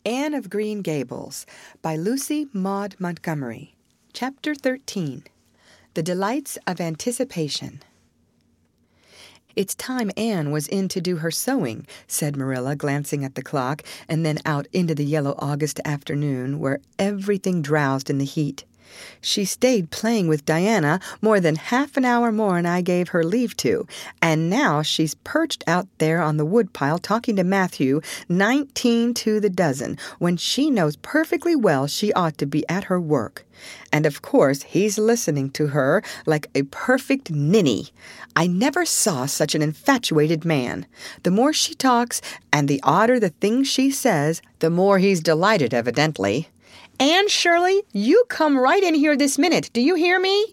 Anne of Green Gables by Lucy Maud Montgomery. Chapter 13. The Delights of Anticipation. "It's time Anne was in to do her sewing," said Marilla, glancing at the clock, and then out into the yellow August afternoon where everything drowsed in the heat. "She stayed playing with Diana more than half an hour more'n I gave her leave to, and now she's perched out there on the woodpile talking to Matthew 19 to the dozen, when she knows perfectly well she ought to be at her work. And of course he's listening to her like a perfect ninny. I never saw such an infatuated man. The more she talks, and the odder the things she says, the more he's delighted, evidently. Anne Shirley, you come right in here this minute. Do you hear me?"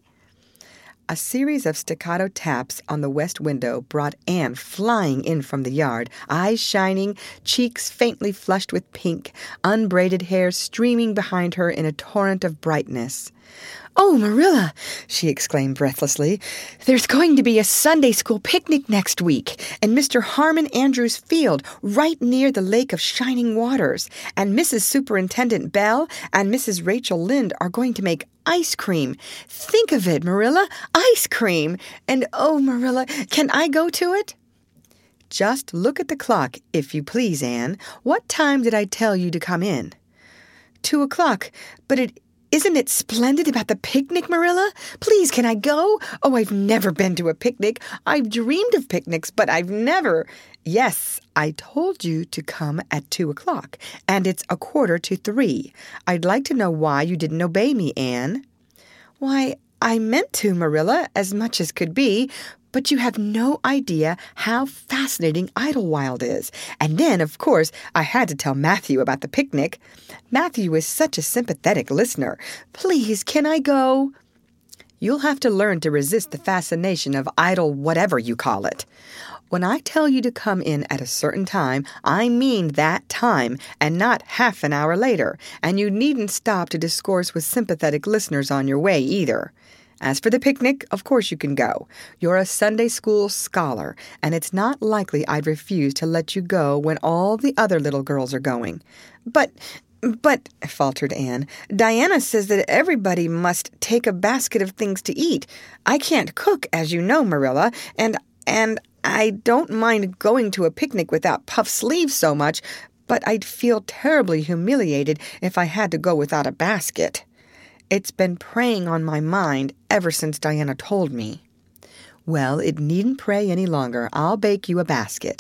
A series of staccato taps on the west window brought Anne flying in from the yard, eyes shining, cheeks faintly flushed with pink, unbraided hair streaming behind her in a torrent of brightness. "Oh, Marilla," she exclaimed breathlessly, "there's going to be a Sunday school picnic next week, and Mr. Harmon Andrews Field, right near the Lake of Shining Waters, and Mrs. Superintendent Bell and Mrs. Rachel Lynde are going to make ice cream. Think of it, Marilla, ice cream! And oh, Marilla, can I go to it?" "Just look at the clock, if you please, Anne. What time did I tell you to come in?" 2 o'clock, but Isn't it splendid about the picnic, Marilla? Please, can I go? Oh, I've never been to a picnic. I've dreamed of picnics, but I've never... "Yes, I told you to come at 2 o'clock, and it's 2:45. I'd like to know why you didn't obey me, Anne." "Why, I meant to, Marilla, as much as could be, but you have no idea how fascinating Idlewild is. And then, of course, I had to tell Matthew about the picnic. Matthew is such a sympathetic listener. Please, can I go?" "You'll have to learn to resist the fascination of idle whatever you call it. When I tell you to come in at a certain time, I mean that time, and not half an hour later, and you needn't stop to discourse with sympathetic listeners on your way, either. As for the picnic, of course you can go. You're a Sunday school scholar, and it's not likely I'd refuse to let you go when all the other little girls are going." But, faltered Anne, "Diana says that everybody must take a basket of things to eat. I can't cook, as you know, Marilla, and I don't mind going to a picnic without puff sleeves so much, but I'd feel terribly humiliated if I had to go without a basket. It's been preying on my mind ever since Diana told me." "Well, it needn't prey any longer. I'll bake you a basket."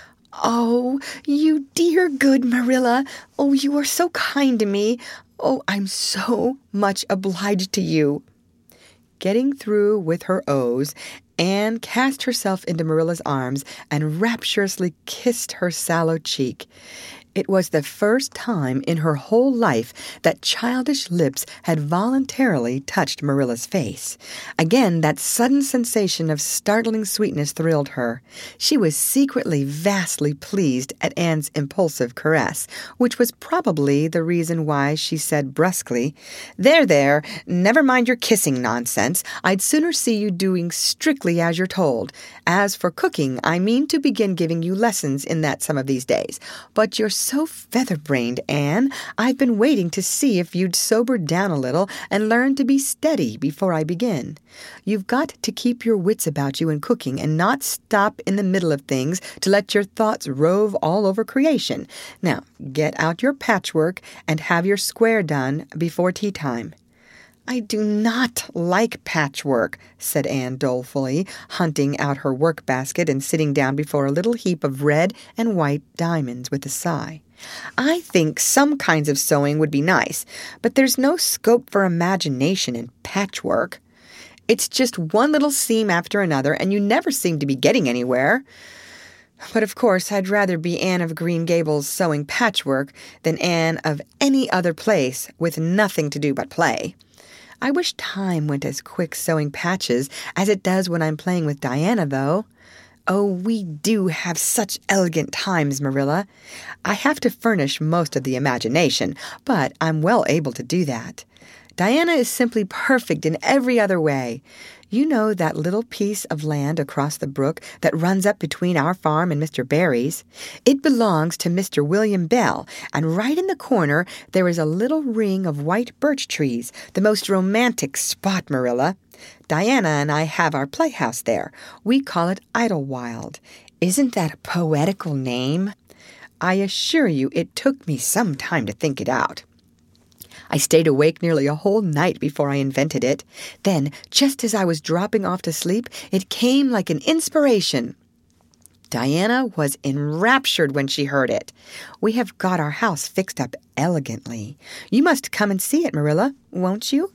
"Oh, you dear good Marilla. Oh, you are so kind to me. Oh, I'm so much obliged to you." Getting through with her O's, Anne cast herself into Marilla's arms and rapturously kissed her sallow cheek. It was the first time in her whole life that childish lips had voluntarily touched Marilla's face. Again, that sudden sensation of startling sweetness thrilled her. She was secretly vastly pleased at Anne's impulsive caress, which was probably the reason why she said brusquely, There, never mind your kissing nonsense. I'd sooner see you doing strictly as you're told. As for cooking, I mean to begin giving you lessons in that some of these days. But you're so feather-brained, Anne. I've been waiting to see if you'd sober down a little and learn to be steady before I begin. You've got to keep your wits about you in cooking and not stop in the middle of things to let your thoughts rove all over creation. Now, get out your patchwork and have your square done before tea time." "I do not like patchwork," said Anne dolefully, hunting out her work basket and sitting down before a little heap of red and white diamonds with a sigh. "I think some kinds of sewing would be nice, but there's no scope for imagination in patchwork. It's just one little seam after another, and you never seem to be getting anywhere. But of course I'd rather be Anne of Green Gables sewing patchwork than Anne of any other place with nothing to do but play. I wish time went as quick sewing patches as it does when I'm playing with Diana, though. Oh, we do have such elegant times, Marilla. I have to furnish most of the imagination, but I'm well able to do that. Diana is simply perfect in every other way. You know that little piece of land across the brook that runs up between our farm and Mr. Barry's? It belongs to Mr. William Bell, and right in the corner there is a little ring of white birch trees, the most romantic spot, Marilla. Diana and I have our playhouse there. We call it Idlewild. Isn't that a poetical name? I assure you it took me some time to think it out. I stayed awake nearly a whole night before I invented it. Then, just as I was dropping off to sleep, it came like an inspiration. Diana was enraptured when she heard it. We have got our house fixed up elegantly. You must come and see it, Marilla, won't you?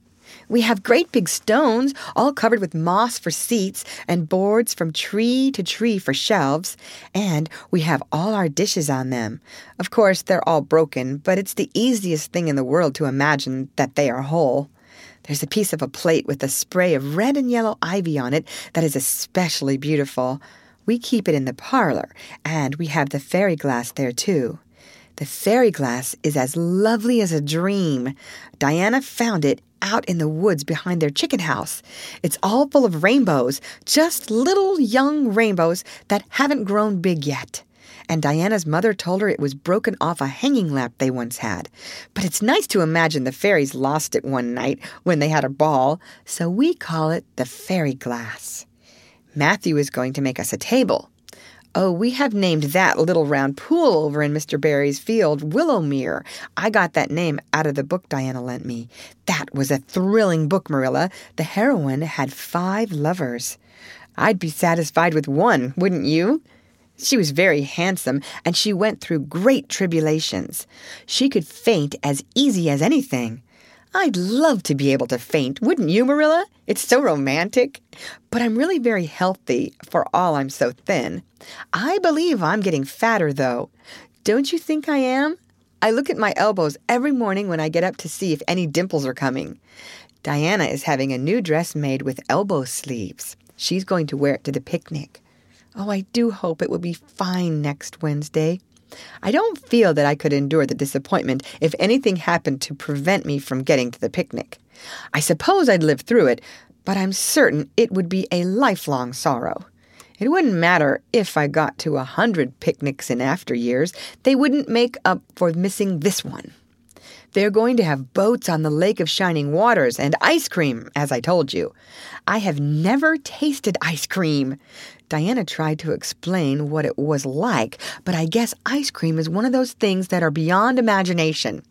We have great big stones, all covered with moss for seats, and boards from tree to tree for shelves, and we have all our dishes on them. Of course, they're all broken, but it's the easiest thing in the world to imagine that they are whole. There's a piece of a plate with a spray of red and yellow ivy on it that is especially beautiful. We keep it in the parlor, and we have the fairy glass there, too. The fairy glass is as lovely as a dream. Diana found it out in the woods behind their chicken house. It's all full of rainbows, just little young rainbows that haven't grown big yet. And Diana's mother told her it was broken off a hanging lamp they once had. But it's nice to imagine the fairies lost it one night when they had a ball, so we call it the fairy glass. Matthew is going to make us a table. Oh, we have named that little round pool over in Mr. Barry's field Willowmere. I got that name out of the book Diana lent me. That was a thrilling book, Marilla. The heroine had 5 lovers. I'd be satisfied with one, wouldn't you? She was very handsome, and she went through great tribulations. She could faint as easy as anything. I'd love to be able to faint, wouldn't you, Marilla? It's so romantic. But I'm really very healthy, for all I'm so thin. I believe I'm getting fatter, though. Don't you think I am? I look at my elbows every morning when I get up to see if any dimples are coming. Diana is having a new dress made with elbow sleeves. She's going to wear it to the picnic. Oh, I do hope it will be fine next Wednesday. I don't feel that I could endure the disappointment if anything happened to prevent me from getting to the picnic. I suppose I'd live through it, but I'm certain it would be a lifelong sorrow. It wouldn't matter if I got to 100 picnics in after years. They wouldn't make up for missing this one. They're going to have boats on the Lake of Shining Waters and ice cream, as I told you. I have never tasted ice cream. Diana tried to explain what it was like, but I guess ice cream is one of those things that are beyond imagination.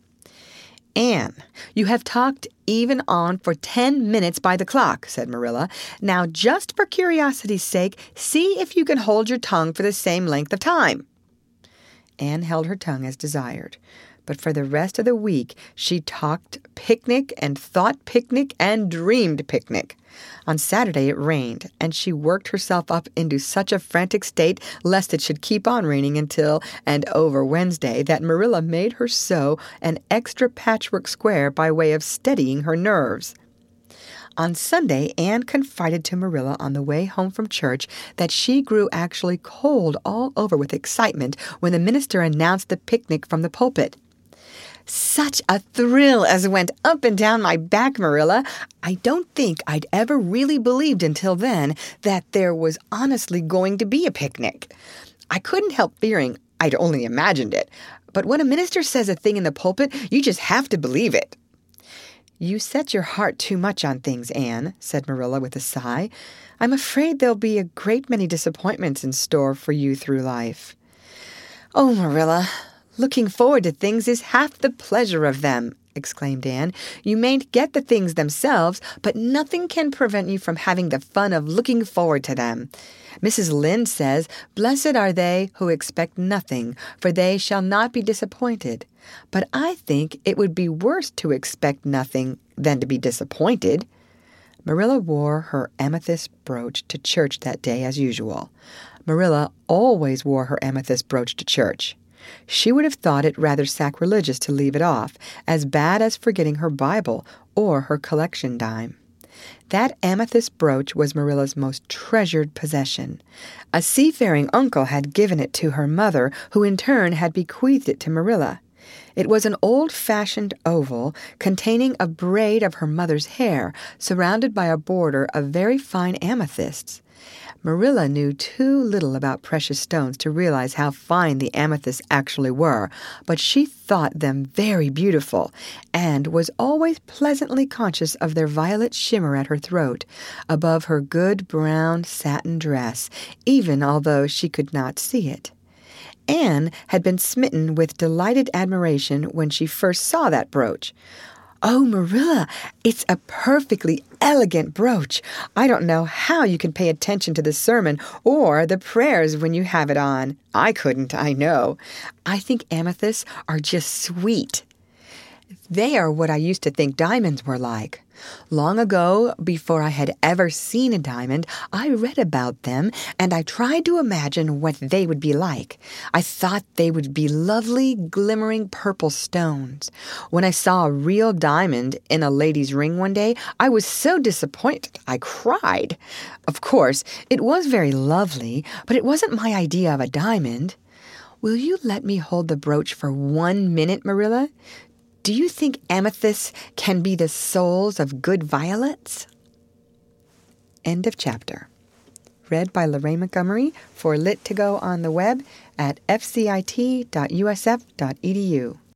Anne, you have talked even on for 10 minutes by the clock, said Marilla. Now, just for curiosity's sake, see if you can hold your tongue for the same length of time. Anne held her tongue as desired. But for the rest of the week, she talked picnic and thought picnic and dreamed picnic. On Saturday it rained, and she worked herself up into such a frantic state lest it should keep on raining until and over Wednesday that Marilla made her sew an extra patchwork square by way of steadying her nerves. On Sunday, Anne confided to Marilla on the way home from church that she grew actually cold all over with excitement when the minister announced the picnic from the pulpit. Such a thrill as went up and down my back, Marilla. I don't think I'd ever really believed until then that there was honestly going to be a picnic. I couldn't help fearing I'd only imagined it. But when a minister says a thing in the pulpit, you just have to believe it. You set your heart too much on things, Anne, said Marilla with a sigh. I'm afraid there'll be a great many disappointments in store for you through life. Oh, Marilla, looking forward to things is half the pleasure of them, exclaimed Anne. You mayn't get the things themselves, but nothing can prevent you from having the fun of looking forward to them. Mrs. Lynde says, "Blessed are they who expect nothing, for they shall not be disappointed." But I think it would be worse to expect nothing than to be disappointed. Marilla wore her amethyst brooch to church that day as usual. Marilla always wore her amethyst brooch to church. She would have thought it rather sacrilegious to leave it off, as bad as forgetting her Bible or her collection dime. That amethyst brooch was Marilla's most treasured possession. A seafaring uncle had given it to her mother, who in turn had bequeathed it to Marilla. It was an old-fashioned oval containing a braid of her mother's hair, surrounded by a border of very fine amethysts. Marilla knew too little about precious stones to realize how fine the amethysts actually were, but she thought them very beautiful and was always pleasantly conscious of their violet shimmer at her throat, above her good brown satin dress, even although she could not see it. Anne had been smitten with delighted admiration when she first saw that brooch. "Oh, Marilla, it's a perfectly elegant brooch. I don't know how you can pay attention to the sermon or the prayers when you have it on. I couldn't, I know. I think amethysts are just sweet. They are what I used to think diamonds were like. Long ago, before I had ever seen a diamond, I read about them, and I tried to imagine what they would be like. I thought they would be lovely, glimmering purple stones. When I saw a real diamond in a lady's ring one day, I was so disappointed I cried. Of course, it was very lovely, but it wasn't my idea of a diamond. Will you let me hold the brooch for 1 minute, Marilla? Do you think amethysts can be the souls of good violets?" End of chapter. Read by Lorraine Montgomery for Lit2Go on the web at fcit.usf.edu.